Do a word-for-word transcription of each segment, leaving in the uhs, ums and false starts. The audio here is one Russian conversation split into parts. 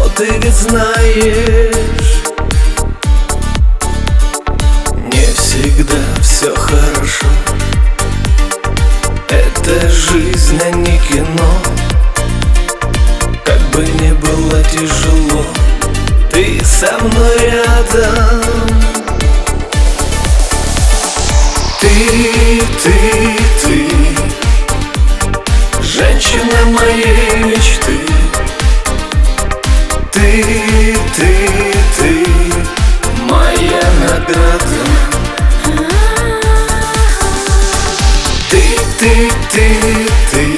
Но ты ведь знаешь, не всегда все хорошо. Это жизнь, а не кино. Как бы ни было тяжело, ты со мной рядом. Ты, ты, ты, женщина моей мечты. Ты, ты, ты, моя награда. Ты, ты, ты, ты,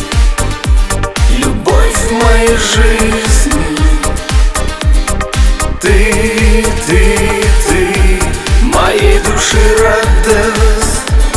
любовь моей жизни. Ты, ты, ты, моей души радость.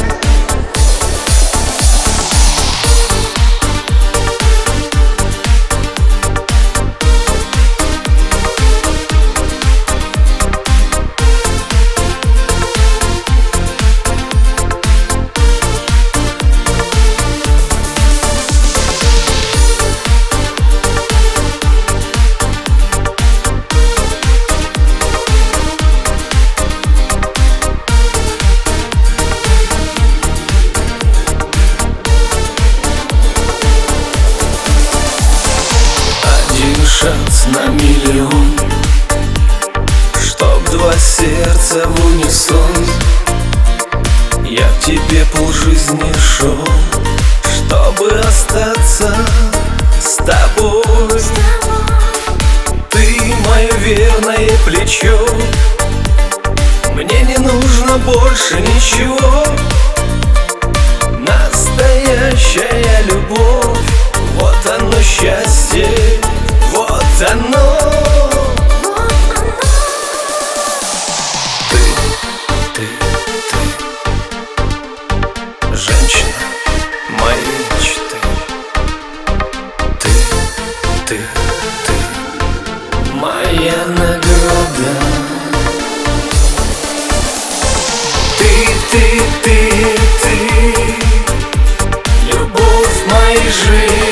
Шанс на миллион, чтоб два сердца в унисон. Я к тебе полжизни шел, чтобы остаться с тобой. Ты мое верное плечо, мне не нужно больше ничего. Настоящая любовь, вот оно счастье. Вот оно. Ты, ты, ты, женщина моей мечты. Ты, ты, ты, моя награда. Ты, ты, ты, ты, любовь моей жизни.